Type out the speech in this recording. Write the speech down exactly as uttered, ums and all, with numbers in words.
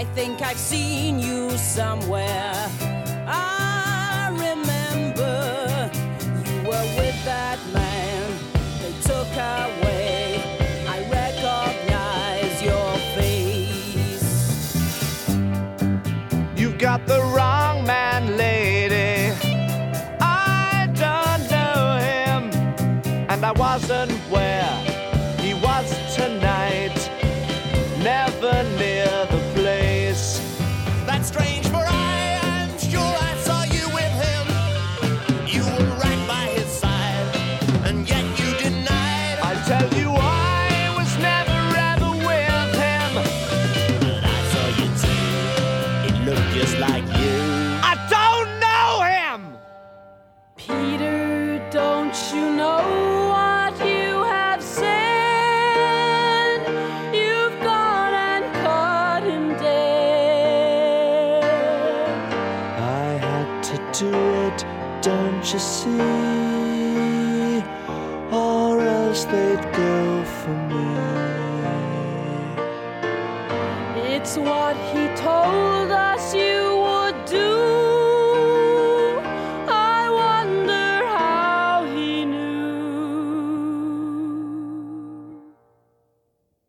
think I've seen you somewhere. I remember you were with that man they took away. I recognize your face. You've got the wrong man, lady. I don't know him, and I wasn't where he was tonight. Never near the place. That's strange, for I am sure I saw you with him. You were right by his side, and yet you denied. I tell you I was never ever with him. But I saw you too. It looked just like you. I don't know him! Peter, don't you know what you have said? You've gone and cut him dead. I had to do it, don't you see? Or else they'd go for me. It's what he told us you